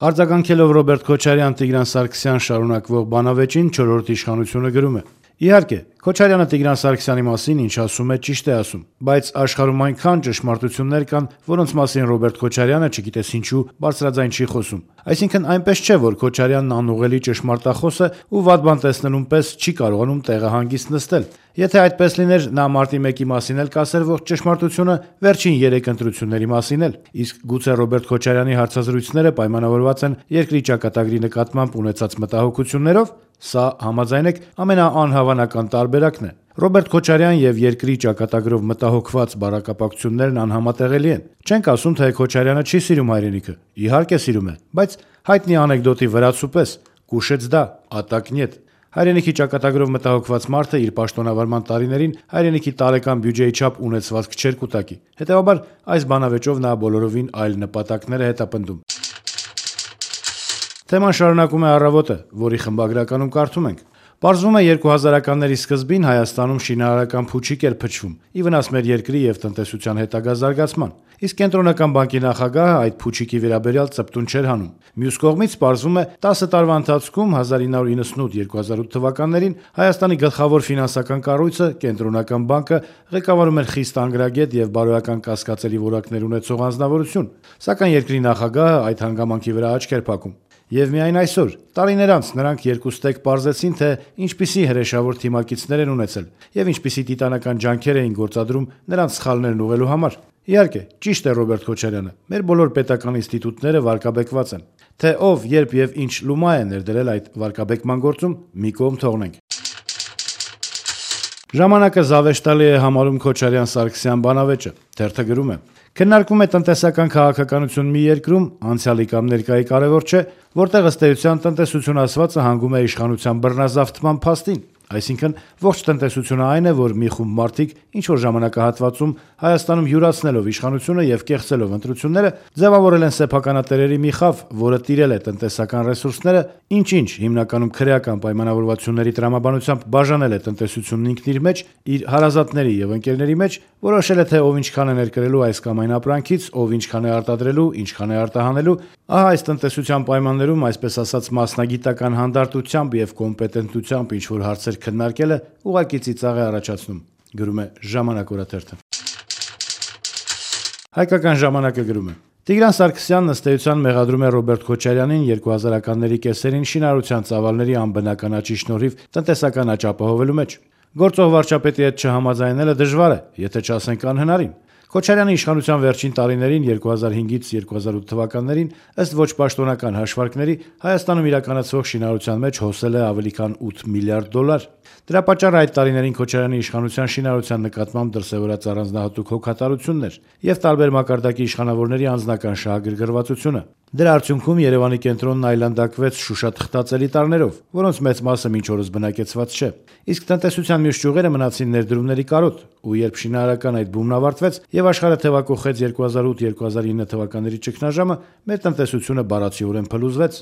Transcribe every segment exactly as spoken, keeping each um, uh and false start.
Արձագանքելով Ռոբերտ Քոչարյան Տիգրան Սարգսյան շարունակվող բանավեճին չորրորդ իշխանությունը գրում է. Իհարկե, Քոչարյանը Տիգրան Սարգսյանի մասին ինչ ասում է, ճիշտ է ասում, բայց աշխարհում այնքան ճշմարտություններ կան, որոնց մասին Ռոբերտ Քոչարյանը չգիտես ինչու բարձրաձայն չի խոսում։ Այսինքն այնպես չէ, որ Քոչարյանն անուղելի ճշմարտախոս է ու վատ բան տեսնելուն պես չի կարողանում տեղը հանգիստ նստել։ Եթե այդպես լիներ, նա մարտի մեկի մասին էլ կասեր ողջ ճշմարտությունը, վերջին երեք ընտրությունների մասին էլ։ Իսկ գուցե Ռոբերտ Քոչարյանի հարցազրույցները պայմանավորված են երկրի ճակատագրի նկատմամբ ունեցած մտահոգություններով։ Սա, համաձայն եք, ամենաանհավանական տարբերակն է։ Ռոբերտ Քոչարյան եւ երկրի ճակատագրով մտահոգված բառակապակցություններն անհամատեղելի են։ Չենք ասում, թե Քոչարյանը չի սիրում հայրենիքը։ Իհարկե սիրում է, բայց հայտնի անեկդոտի վրացու պես կուշեց դա, ատակ նյետ։ Հայրենիքի ճակատագրով մտահոգված մարդը իր պաշտոնավարման տարիներին հայրենիքի տարեկան բյուջեի չափ ունեցվածք չէր կուտակի։ Հետևաբար այս բանավեճով նա բոլորովին այլ նպատակներ է հետապնդում։ Թեման շարունակում է Առավոտը, որի խմբագրականում կարդում ենք. Պարզվում է երկու հազարականների սկզբին Հայաստանում շինարարական փուչիկ էր փչվում՝ ի վնաս մեր երկրի եւ տնտեսության հետագա զարգացման։ Իսկ Կենտրոնական բանկի նախագահը այդ փուչիկի վերաբերյալ ծպտուն չէր հանում։ Մյուս կողմից պարզվում է տասը տարվա ընթացքում հազար ինը հարյուր իննսունութ - երկու հազար ութ թվականներին Հայաստանի գլխավոր ֆինանսական կառույցը Կենտրոնական բանկը ղեկավարում էր խիստ անգրագետ եւ բարոյական կասկածելի որակներ ունեցող անձնավորություն, սակայն երկրի նախագահը այդ հանգամանքի վրա աչք էր փակում։ Եվ միայն այսօր, տարիներ անց, նրանք երկուստեք պարզեցին, թե ինչպիսի հրեշավոր թիմակիցներ են ունեցել եւ ինչպիսի տիտանական ջանքեր էին գործադրում նրանց սխալներն ուղղելու համար։ Իհարկե, ճիշտ է Ռոբերտ Քոչարյանը, մեր բոլոր պետական ինստիտուտները վարկաբեկված են։ Թե ով, երբ եւ ինչ լումա է ներդրել այդ վարկաբեկման գործում, մի կողմ թողնենք։ Ժամանակը զավեշտալի է համարում Քոչարյան-Սարգսյան բանավեճը։ Թերթը գրում է. Քննարկում է տնտեսական քաղաքականություն մի երկրում, անցյալի կամ ներկայի կարևոր չէ, որտեղ ըստ էության տնտեսություն ասվածը հանգում է իշխանության բռնազավթման փաստին։ Այսինքն ողջ տնտեսությունը այն է, որ մի խումբ մարդիկ ինչ որ ժամանակահատվածում Հայաստանում յուրացնելով իշխանությունը եւ կեղծելով ընտրությունները ձևավորել են սեփականատերերի մի խավ, որը տիրել է տնտեսական ռեսուրսները, ինչ-ինչ հիմնականում քրեական պայմանավորվածությունների տրամաբանությամբ բաժանել է տնտեսությունն ինքն իր մեջ, իր հարազատների եւ ընկերների մեջ, որոշել է թե ով ինչքան է ներկրելու այս կամ այն ապրանքից, ով ինչքան է արտադրելու, ինչքան է արտահանելու։ Ահա այս տնտեսության պայմաններում, այսպես ասած, մասնագիտական հանդարտությամբ եւ կոմպետենտությամբ ինչ որ հարցեր քննարկելը ուղղակի ծիծաղ է առաջացնում, գրում է Ժամանակ օրաթերթը։ Հայկական ժամանակը գրում է. Տիգրան Սարգսյանն ըստ էության մեղադրում է Ռոբերտ Քոչարյանին երկու հազարականների կեսերին շինարարության ծավալների անբնական աճի շնորհիվ տնտեսական աճ ապահովելու մեջ։ Գործող վարչապետի հետ չհամաձայնելը դժվար է, եթե չասենք անհնարին։ Քոչարյանի իշխանության վերջին տարիներին երկու հազար հինգից երկու հազար ութ թվականներին ըստ ոչ պաշտոնական հաշվարկների Հայաստանում իրականացվող շինարարության մեջ հոսել է ավելի քան ութ միլիարդ դոլար։ Դրա պատճառը այդ տարիներին Քոչարյանի իշխանության շինարարության նկատմամբ դրսևորած առանձնահատուկ հոգատարությունն էր եւ տարբեր մակարդակի իշխանավորների անձնական շահագրգռվածությունը։ Դրա արդյունքում Երևանի կենտրոնն այլանդակվեց շուշաթղթած էլիտարներով, որոնց մեծ մասը մինչ օրս բնակեցված չէ։ Իսկ տնտեսության մյուս ճյուղերը մնացին ներդրումների կարոտ, ու երբ շինարարական այդ բումն ավարտվեց եւ աշխարհը թեվակոխեց երկու հազար ութ - երկու հազար ինը թվականների ճգնաժամը, մեր տնտեսությունը բառացիորեն փլուզվեց։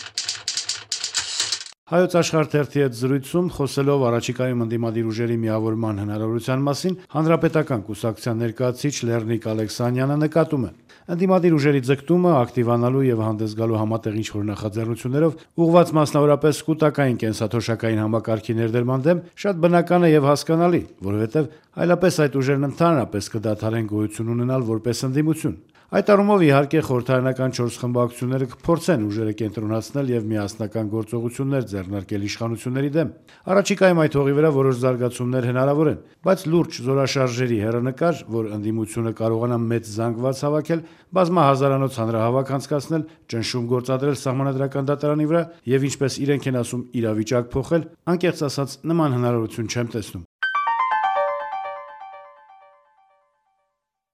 Հայոց Աշխարհ թերթի հետ զրույցում խոսելով առաջիկայում ընդդիմադիր ուժերի միավորման հնարավորության մասին հանրապետական կուսակցության ներկայացուցիչ Լեռնիկ Ալեքսանյանը նկատում է. Ընդդիմադիր ուժերի ձգտումը ակտիվանալու եւ հանդես գալու համատեղ ինչ-որ նախաձեռնություններով ուղղված մասնավորապես կൂട്ടակային կենսաթոշակային համակարգի ներդրման դեմ շատ բնական է եւ հասկանալի, որովհետեւ այլապես այդ ուժերն ընդհանրապես կդադարեն գոյություն ունենալ որպես ընդդիմություն։ Այդ առումով իհարկե խորհրդարանական չորս խմբակցությունները կփորձեն ուժերը կենտրոնացնել եւ միասնական գործողություններ ձեռնարկել իշխանությունների դեմ։ Առաջիկայում այդ հողի վրա որոշ զարգացումներ հնարավոր են, բայց լուրջ զորաշարժերի հեռանկար, որ ընդդիմությունը կարողանա մեծ զանգված հավաքել, բազմահազարանոց հանրահավաք անցկացնել, ճնշում գործադրել սահմանադրական դատարանի վրա եւ ինչպես իրենք են ասում իրավիճակ փոխել, անկեղծ ասած նման հնարավորություն չեմ տեսնում։